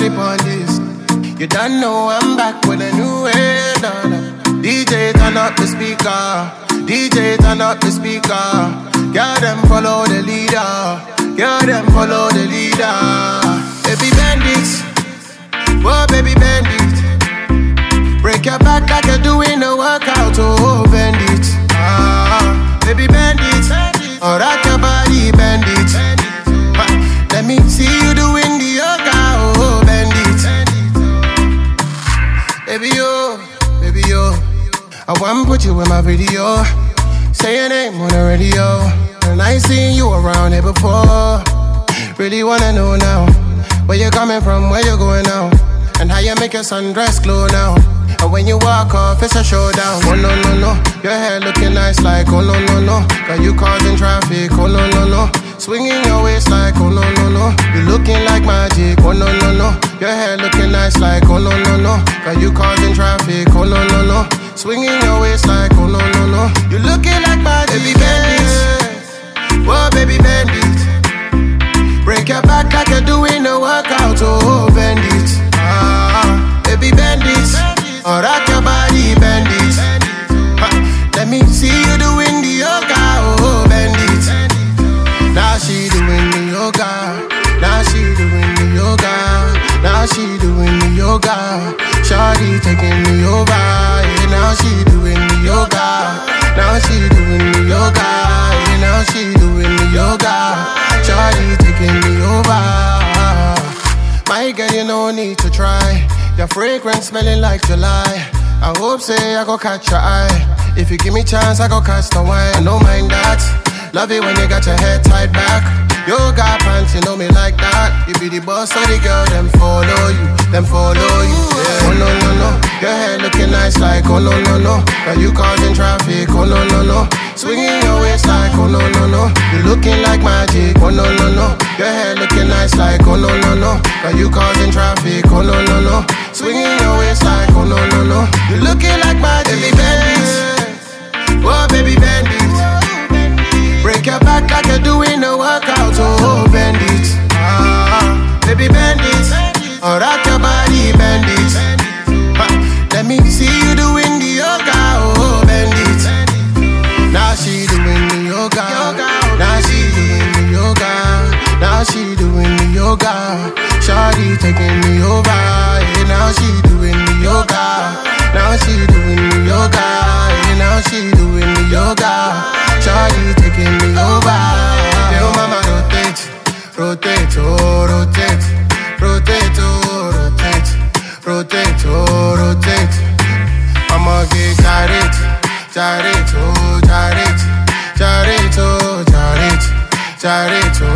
body on this. You don't know I'm back with a new way. DJ turn up the speaker. DJ turn up the speaker. Girl them follow the leader. Girl them follow the leader. Baby bandits, oh baby bandit. Break your back like you're doing a workout. Oh bandit, baby bandit. Oh rock your body bandit. Let me see you doing the yoga. Oh bandit. Baby yo, baby yo, I want to put you in my video. Say your name on the radio. And I ain't seen you around here before. Really wanna know now where you coming from, where you going now, and how you make your sundress glow now. And when you walk off, it's a showdown. Oh no, no, no, your hair looking nice like oh no, no, no. Got you causing traffic, oh no, no, no. Swinging your waist like oh no, no, no. You looking like magic, oh no, no, no. Your hair looking nice like oh no, no, no. Got you causing traffic, oh no, no, no. Swinging your waist like oh no, no, no. You looking like magic, baby bandit. Whoa, baby bandit. Break your back like you're doing a workout, oh bandit. Baby bandit. Oh, rock your body bandit. Let me see you doing the yoga, oh bandit. Now she doing the yoga. Now she doing the yoga. Now she doing the yoga. Shawty taking me over. Yeah, now she doing the yoga. Now she doing the yoga. Yeah, now she doing the yoga. Shawty taking me over. My girl, you no need to try. Your fragrance smelling like July. I hope say I go catch your eye. If you give me chance, I go catch the wine. I don't mind that. Love it when you got your head tied back. Yoga pants, you know me like that. You be the boss of the girl, them follow you. Them follow you, yeah. Oh no, no, no. Your hair looking nice like oh no, no, no. Got you causing traffic, oh no, no, no. Swinging your waist like oh no, no, no. You looking like magic, oh no, no, no. Your hair looking nice like oh no, no, no. Got you causing traffic, oh no, no, no. Swinging your waist like oh no, no, no. You looking like magic, baby bandit. Oh baby bandit. Break your back like you're doing a workout, oh bandit. Baby bandit. Oh rock your body bandit. Let me see you doing the yoga, oh bandit. Now she doing the yoga. Now she doing the yoga. Now she doing the yoga. Shawty taking me over. Yeah, now she doing the yoga. Now she doing the yoga. Yeah, now she doing the yoga. Shawty taking me over. Yo mama rotate, rotate, oh rotate, rotate, oh rotate, rotate, oh rotate. I'ma get gyrate, gyrate, oh gyrate, gyrate, oh gyrate, gyrate, oh